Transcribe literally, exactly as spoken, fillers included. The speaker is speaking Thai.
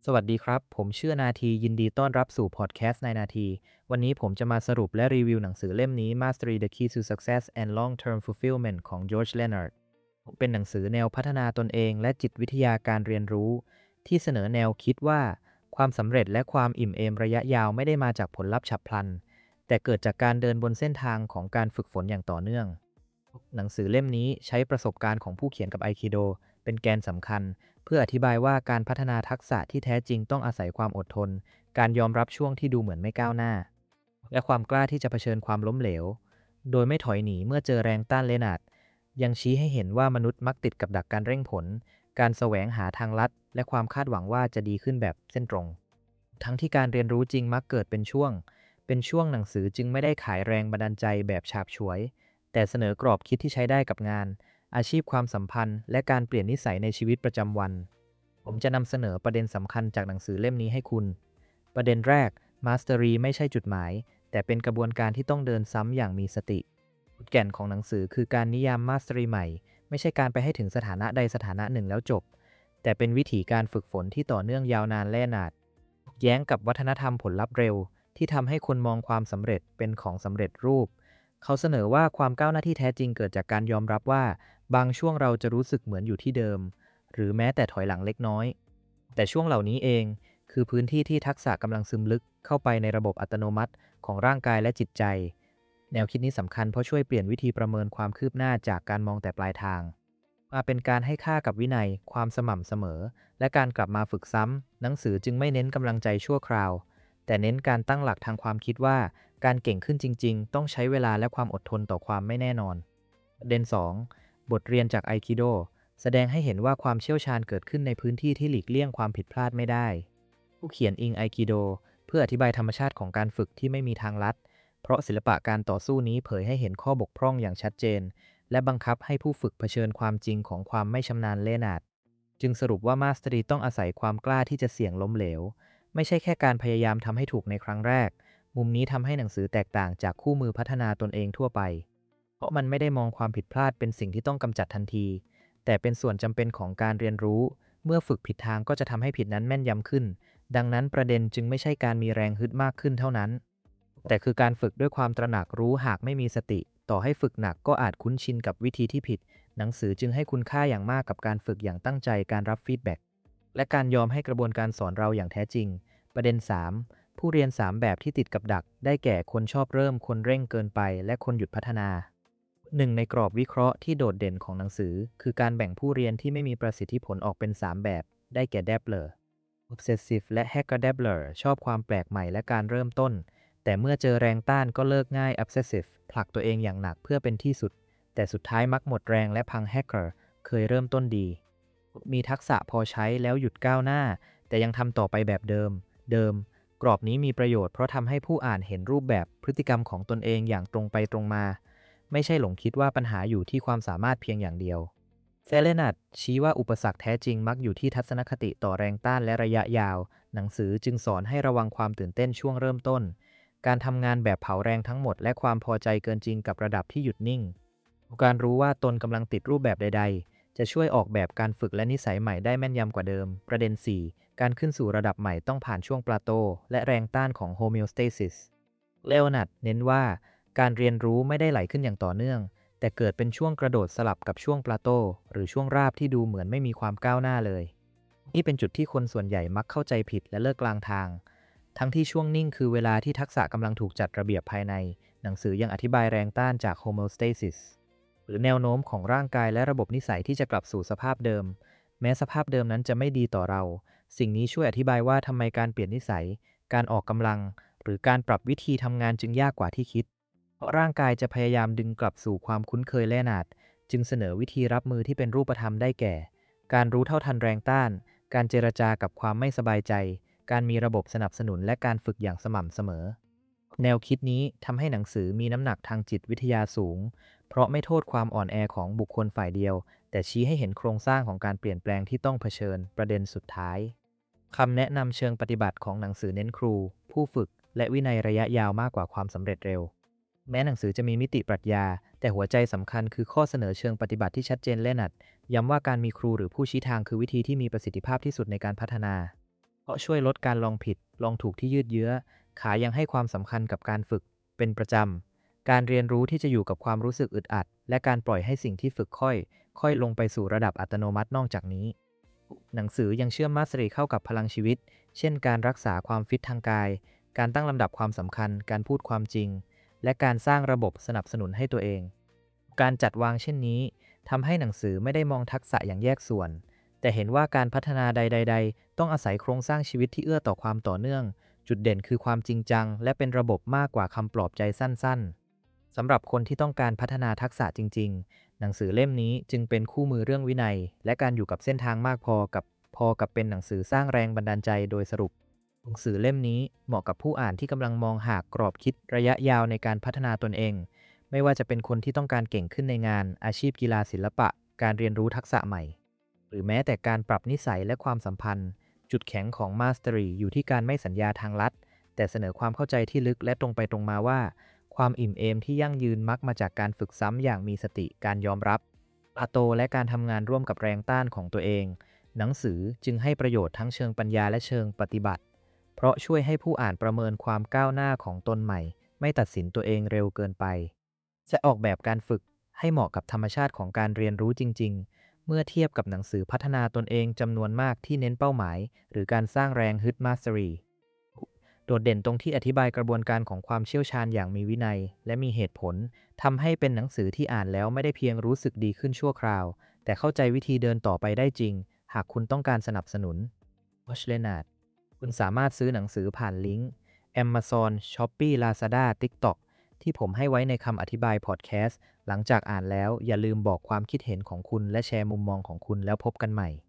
สวัสดีครับผมชื่อนาทียินดีต้อนรับสู่พอดแคสต์ในนาทีวันนี้ผมจะมาสรุปและรีวิวหนังสือเล่มนี้ Mastery: The Key to Success and Long-Term Fulfillment ของ George Leonard เป็นหนังสือแนวพัฒนาตนเองและจิตวิทยาการเรียนรู้ที่เสนอแนวคิดว่าความสำเร็จและความอิ่มเอมระยะยาวไม่ได้มาจากผลลัพธ์ฉับพลันแต่เกิดจากการเดินบนเส้นทางของการฝึกฝนอย่างต่อเนื่องหนังสือเล่มนี้ใช้ประสบการณ์ของผู้เขียนกับไอคิโดเป็นแกนสำคัญ เพื่ออธิบายว่าการพัฒนาทักษะที่แท้จริงต้องอาศัยความอดทน การยอมรับช่วงที่ดูเหมือนไม่ก้าวหน้า และความกล้าที่จะเผชิญความล้มเหลว โดยไม่ถอยหนีเมื่อเจอแรงต้านเลนาร์ดยังชี้ให้เห็นว่ามนุษย์มักติดกับดักการเร่งผล การแสวงหาทางลัดและความคาดหวังว่าจะดีขึ้นแบบเส้นตรง ทั้งที่การเรียนรู้จริงมักเกิดเป็นช่วง เป็นช่วงหนังสือจึงไม่ได้ขายแรงบันดาลใจแบบฉาบฉวย แต่เสนอกรอบคิดที่ใช้ได้กับงาน อาชีพความสัมพันธ์ และการเปลี่ยนนิสัยในชีวิตประจำวัน ผมจะนำเสนอประเด็นสำคัญจากหนังสือเล่มนี้ให้คุณ ประเด็นแรก Mastery ไม่ใช่จุดหมาย แต่เป็นกระบวนการที่ต้องเดินซ้ำอย่างมีสติแก่นของหนังสือคือการนิยาม Mastery ใหม่ ไม่ใช่การไปให้ถึงสถานะใดสถานะหนึ่งแล้วจบ แต่เป็นวิธีการฝึกฝนที่ต่อเนื่องยาวนานและนานแย้งกับวัฒนธรรมผลลัพธ์เร็วที่ทำให้คนมองความสำเร็จเป็นของสำเร็จรูป เขาเสนอว่าความก้าวหน้าที่แท้จริงเกิดจากการยอมรับว่าบางช่วงเราจะรู้สึกเหมือนอยู่ที่เดิม หรือแม้แต่ถอยหลังเล็กน้อย แต่ช่วงเหล่านี้เองคือพื้นที่ที่ทักษะกำลังซึมลึกเข้าไปในระบบอัตโนมัติของร่างกายและจิตใจ แนวคิดนี้สำคัญเพราะช่วยเปลี่ยนวิธีประเมินความคืบหน้าจากการมองแต่ปลายทางมาเป็นการให้ค่ากับวินัยความสม่ำเสมอ และการกลับมาฝึกซ้ำหนังสือจึงไม่เน้นกำลังใจชั่วคราว แต่เน้นการตั้งหลักทางความคิดว่าการเก่งขึ้นจริงๆต้องใช้เวลาและความอดทนต่อความไม่แน่นอนประเด็น สอง บทเรียนจากไอคิโดแสดงให้เห็นว่าความเชี่ยวชาญเกิดขึ้นในพื้นที่ที่หลีกเลี่ยงความผิดพลาดไม่ได้ ผู้เขียนอิงไอคิโดเพื่ออธิบายธรรมชาติของการฝึกที่ไม่มีทางลัด เพราะศิลปะการต่อสู้นี้เผยให้เห็นข้อบกพร่องอย่างชัดเจน และบังคับให้ผู้ฝึกเผชิญความจริงของความไม่ชำนาญเลนาดจึงสรุปว่ามาสเตอรีต้องอาศัยความกล้าที่จะเสี่ยงล้มเหลว ไม่ใช่แค่การพยายามทำให้ถูกในครั้งแรก มุมนี้ทำให้หนังสือแตกต่างจากคู่มือพัฒนาตนเองทั่วไป เพราะมันไม่ได้มองความผิดพลาดเป็นสิ่งที่ต้องกำจัดทันที แต่เป็นส่วนจำเป็นของการเรียนรู้ เมื่อฝึกผิดทางก็จะทำให้ผิดนั้นแม่นยำขึ้น ดังนั้นประเด็นจึงไม่ใช่การมีแรงฮึดมากขึ้นเท่านั้น แต่คือการฝึกด้วยความตระหนักรู้หากไม่มีสติ ต่อให้ฝึกหนักก็อาจคุ้นชินกับวิธีที่ผิด หนังสือจึงให้คุณค่าอย่างมากกับการฝึกอย่างตั้งใจการรับฟีดแบ็กและการยอมให้กระบวนการสอนเราอย่างแท้จริง ประเด็น สาม ผู้เรียน สาม แบบที่ติดกับดัก ได้แก่คนชอบเริ่ม คนเร่งเกินไป และคนหยุดพัฒนา หนึ่งในกรอบวิเคราะห์ที่โดดเด่นของหนังสือ คือการแบ่งผู้เรียนที่ไม่มีประสิทธิผลออกเป็น สาม แบบ ได้แก่ Dabbler Obsessive และ Hacker-Dabbler ชอบความแปลกใหม่และการเริ่มต้น แต่เมื่อเจอแรงต้านก็เลิกง่าย Obsessive ผลักตัวเองอย่างหนักเพื่อเป็นที่สุด แต่สุดท้ายมักหมดแรงและพัง Hacker เคยเริ่มต้นดี มีทักษะพอใช้แล้วหยุดก้าวหน้า แต่ยังทำต่อไปแบบเดิม เดิม กรอบนี้มีประโยชน์เพราะทำให้ผู้อ่านเห็นรูปแบบพฤติกรรมของตนเองอย่างตรงไปตรงมา ไม่ใช่หลงคิดว่าปัญหาอยู่ที่ความสามารถเพียงอย่างเดียวเซเลนัดชี้ว่าอุปสรรคแท้จริงมักอยู่ที่ทัศนคติต่อแรงต้านและระยะยาว หนังสือจึงสอนให้ระวังความตื่นเต้นช่วงเริ่มต้น การทำงานแบบเผาแรงทั้งหมดและความพอใจเกินจริงกับระดับที่หยุดนิ่ง การรู้ว่าตนกำลังติดรูปแบบใดๆ จะช่วยออกแบบการฝึกและนิสัยใหม่ได้แม่นยำกว่าเดิม ประเด็น สี่ การขึ้นสู่ระดับใหม่ต้องผ่านช่วงปลาโตและแรงต้านของโฮมิโอสเตซิสเลโอนัร์ดเน้นว่าการเรียนรู้ไม่ได้ไหลขึ้นอย่างต่อเนื่อง แต่เกิดเป็นช่วงกระโดดสลับกับช่วงปลาโตหรือช่วงราบที่ดูเหมือนไม่มีความก้าวหน้าเลยนี่เป็นจุดที่คนส่วนใหญ่มักเข้าใจผิดและเลิกกลางทาง ทั้งที่ช่วงนิ่งคือเวลาที่ทักษะกำลังถูกจัดระเบียบภายใน หนังสือยังอธิบายแรงต้านจากโฮมิโอสเตซิสหรือแนวโน้มของร่างกายและระบบนิสัยที่จะกลับสู่สภาพเดิม แม้สภาพเดิมนั้นจะไม่ดีต่อเรา สิ่งนี้ช่วยอธิบายว่าทำไมการเปลี่ยนนิสัย การออกกำลัง หรือการปรับวิธีทำงานจึงยากกว่าที่คิด เพราะร่างกายจะพยายามดึงกลับสู่ความคุ้นเคยและหนาดจึงเสนอวิธีรับมือที่เป็นรูปธรรมได้แก่ การรู้เท่าทันแรงต้าน การเจรจากับความไม่สบายใจ การมีระบบสนับสนุนและการฝึกอย่างสม่ำเสมอ แนวคิดนี้ทำให้หนังสือมีน้ำหนักทางจิตวิทยาสูง เพราะไม่โทษความอ่อนแอของบุคคลฝ่ายเดียว แต่ชี้ให้เห็นโครงสร้างของการเปลี่ยนแปลงที่ต้องเผชิญ ประเด็นสุดท้ายคำแนะนำเชิงปฏิบัติของหนังสือเน้นครู ผู้ฝึก และวินัยระยะยาวมากกว่าความสำเร็จเร็ว แม้หนังสือจะมีมิติปรัชญา แต่หัวใจสำคัญคือข้อเสนอเชิงปฏิบัติที่ชัดเจนและหนัดย้ำว่าการมีครูหรือผู้ชี้ทางคือวิธีที่มีประสิทธิภาพที่สุดในการพัฒนาเพราะช่วยลดการลองผิดลองถูกที่ยืดเยื้อขายังให้ความสำคัญกับการฝึกเป็นประจำการเรียนรู้ที่จะอยู่กับความรู้สึกอึดอัดและการปล่อยให้สิ่งที่ฝึกค่อยค่อยลงไปสู่ระดับอัตโนมัตินอกจากนี้หนังสือยังเชื่อมมาสเตอรีเข้ากับพลังชีวิตเช่นการรักษาความฟิตทางกายการตั้งลำดับความสำคัญการพูดความจริงและการสร้างระบบสนับสนุนให้ตัวเองการจัดวางเช่นนี้ทำให้หนังสือไม่ได้มองทักษะอย่างแยกส่วนแต่เห็นว่าการพัฒนาใดๆต้องอาศัยโครงสร้างชีวิตที่เอื้อต่อความต่อเนื่องจุดเด่นคือความจริงจังและเป็นระบบมากกว่าคำปลอบใจสั้นๆสำหรับคนที่ต้องการพัฒนาทักษะจริงๆหนังสือเล่มนี้จึงเป็นคู่มือเรื่องวินัยและการอยู่กับเส้นทางมากพอกับพอกับเป็นหนังสือสร้างแรงบันดาลใจโดยสรุปหนังสือเล่มนี้เหมาะกับผู้อ่านที่กำลังมองหากกรอบคิดระยะยาวในการพัฒนาตนเองไม่ว่าจะเป็นคนที่ต้องการเก่งขึ้นในงานอาชีพกีฬาศิลปะการเรียนรู้ทักษะใหม่หรือแม้แต่การปรับนิสัยและความสัมพันธ์จุดแข็งของ Mastery อยู่ที่การไม่สัญญาทางลัดแต่เสนอความเข้าใจที่ลึกและตรงไปตรงมาว่าความอิ่มเอมที่ยั่งยืนมักมาจากการฝึกซ้ำอย่างมีสติการยอมรับพาโตและการทำงานร่วมกับแรงต้านของตัวเองหนังสือจึงให้ประโยชน์ทั้งเชิงปัญญาและเชิงปฏิบัติเพราะช่วยให้ผู้อ่านประเมินความก้าวหน้าของตนใหม่ไม่ตัดสินตัวเองเร็วเกินไปจะออกแบบการฝึกให้เหมาะกับธรรมชาติของการเรียนรู้จริงๆเมื่อเทียบกับหนังสือพัฒนาตนเองจำนวนมากที่เน้นเป้าหมายหรือการสร้างแรงฮึด Mastery โดดเด่นตรงที่อธิบายกระบวนการของความเชี่ยวชาญอย่างมีวินัยและมีเหตุผลทำให้เป็นหนังสือที่อ่านแล้วไม่ได้เพียงรู้สึกดีขึ้นชั่วคราวแต่เข้าใจวิธีเดินต่อไปได้จริงหากคุณต้องการสนับสนุน Watch Leonard คุณสามารถซื้อหนังสือผ่านลิงก์ Amazon Shopee Lazada TikTok ที่ผมให้ไว้ในคำอธิบายพอดแคสต์หลังจากอ่านแล้วอย่าลืมบอกความคิดเห็นของคุณและแชร์มุมมองของคุณแล้วพบกันใหม่